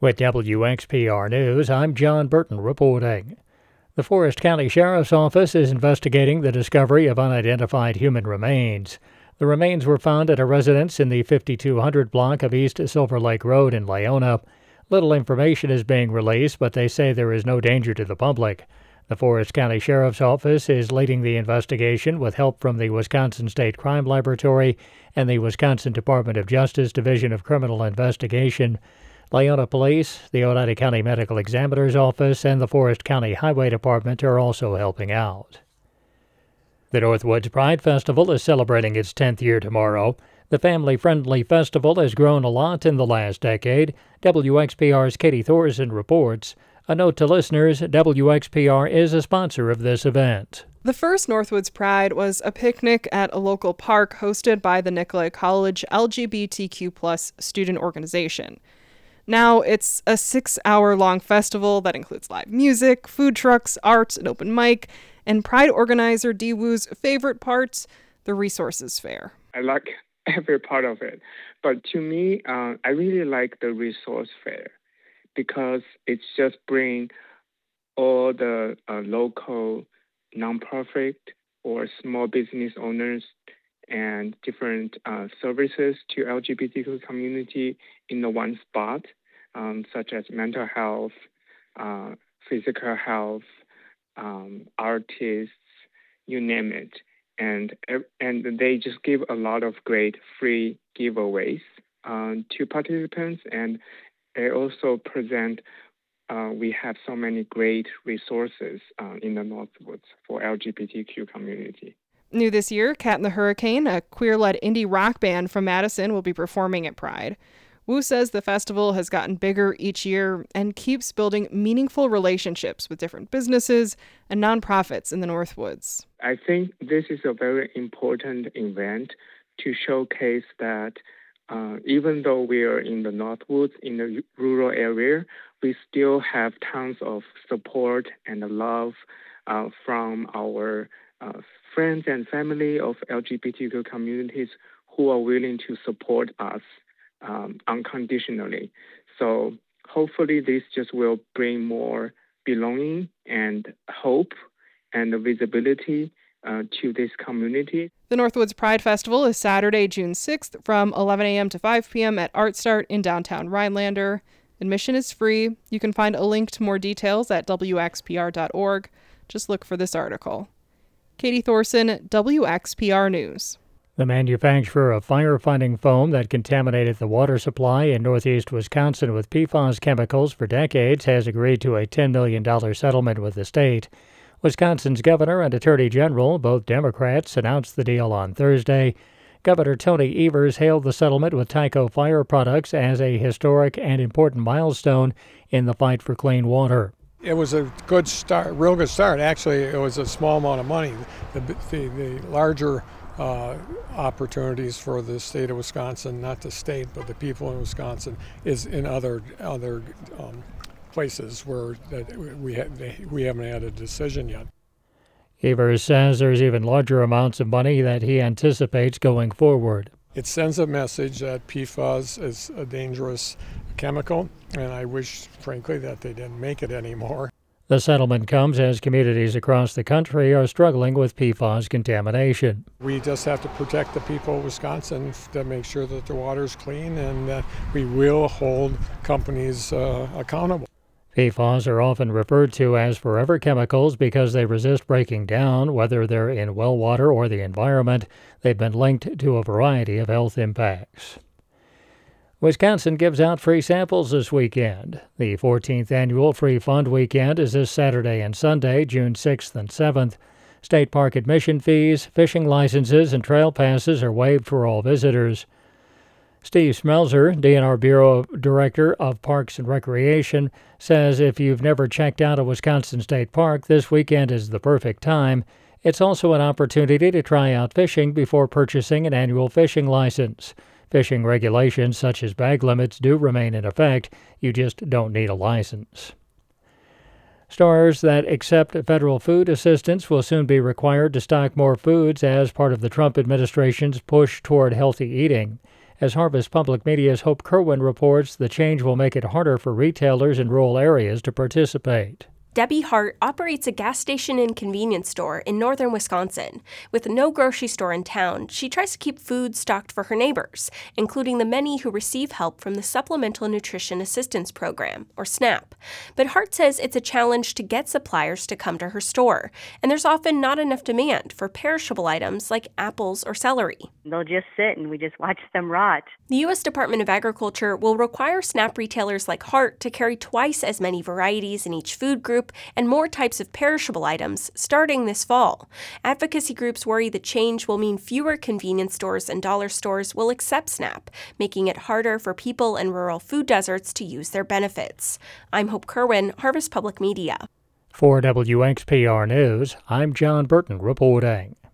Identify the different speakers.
Speaker 1: With WXPR News, I'm John Burton reporting. The Forest County Sheriff's Office is investigating the discovery of unidentified human remains. The remains were found at a residence in the 5200 block of East Silver Lake Road in Leona. Little information is being released, but they say there is no danger to the public. The Forest County Sheriff's Office is leading the investigation with help from the Wisconsin State Crime Laboratory and the Wisconsin Department of Justice Division of Criminal Investigation. Leona Police, the Oneida County Medical Examiner's Office, and the Forest County Highway Department are also helping out. The Northwoods Pride Festival is celebrating its 10th year tomorrow. The family-friendly festival has grown a lot in the last decade. WXPR's Katie Thorson reports. A note to listeners, WXPR is a sponsor of this event.
Speaker 2: The first Northwoods Pride was a picnic at a local park hosted by the Nicolet College LGBTQ+ student organization. Now it's a 6-hour-long festival that includes live music, food trucks, art, an open mic, and Pride organizer Dee-Woo's favorite part, the resources fair.
Speaker 3: I like every part of it, but to me, I really like the resource fair because it's just bring all the local nonprofit or small business owners and different services to LGBTQ community in the one spot, such as mental health, physical health, artists, you name it. And they just give a lot of great free giveaways to participants. And they also present, we have so many great resources in the Northwoods for LGBTQ community.
Speaker 2: New this year, Cat and the Hurricane, a queer-led indie rock band from Madison, will be performing at Pride. Wu says the festival has gotten bigger each year and keeps building meaningful relationships with different businesses and nonprofits in the Northwoods.
Speaker 3: I think this is a very important event to showcase that even though we are in the Northwoods, in the rural area, we still have tons of support and love from our friends and family of LGBTQ communities who are willing to support us unconditionally. So hopefully this just will bring more belonging and hope and visibility to this community.
Speaker 2: The Northwoods Pride Festival is Saturday, June 6th from 11 a.m. to 5 p.m. at Art Start in downtown Rhinelander. Admission is free. You can find a link to more details at wxpr.org. Just look for this article. Katie Thorson, WXPR News.
Speaker 1: The manufacturer of firefighting foam that contaminated the water supply in northeast Wisconsin with PFAS chemicals for decades has agreed to a $10 million settlement with the state. Wisconsin's governor and attorney general, both Democrats, announced the deal on Thursday. Governor Tony Evers hailed the settlement with Tyco Fire Products as a historic and important milestone in the fight for clean water.
Speaker 4: It was a good start, real good start. Actually, it was a small amount of money. The larger opportunities for the state of Wisconsin, not the state, but the people in Wisconsin, is in other places where we haven't had a decision yet.
Speaker 1: Evers says there's even larger amounts of money that he anticipates going forward.
Speaker 4: It sends a message that PFAS is a dangerous chemical, and I wish, frankly, that they didn't make it anymore.
Speaker 1: The settlement comes as communities across the country are struggling with PFAS contamination.
Speaker 4: We just have to protect the people of Wisconsin to make sure that the water is clean, and that we will hold companies accountable.
Speaker 1: PFAS are often referred to as forever chemicals because they resist breaking down, whether they're in well water or the environment. They've been linked to a variety of health impacts. Wisconsin gives out free samples this weekend. The 14th annual Free Fund Weekend is this Saturday and Sunday, June 6th and 7th. State park admission fees, fishing licenses, and trail passes are waived for all visitors. Steve Smelzer, DNR Bureau Director of Parks and Recreation, says if you've never checked out a Wisconsin state park, this weekend is the perfect time. It's also an opportunity to try out fishing before purchasing an annual fishing license. Fishing regulations such as bag limits do remain in effect. You just don't need a license. Stores that accept federal food assistance will soon be required to stock more foods as part of the Trump administration's push toward healthy eating. As Harvest Public Media's Hope Kerwin reports, the change will make it harder for retailers in rural areas to participate.
Speaker 5: Debbie Hart operates a gas station and convenience store in northern Wisconsin. With no grocery store in town, she tries to keep food stocked for her neighbors, including the many who receive help from the Supplemental Nutrition Assistance Program, or SNAP. But Hart says it's a challenge to get suppliers to come to her store, and there's often not enough demand for perishable items like apples or celery.
Speaker 6: They'll just sit and we just watch them rot.
Speaker 5: The U.S. Department of Agriculture will require SNAP retailers like Hart to carry twice as many varieties in each food group and more types of perishable items starting this fall. Advocacy groups worry the change will mean fewer convenience stores and dollar stores will accept SNAP, making it harder for people in rural food deserts to use their benefits. I'm Hope Kerwin, Harvest Public Media.
Speaker 1: For WXPR News, I'm John Burton reporting.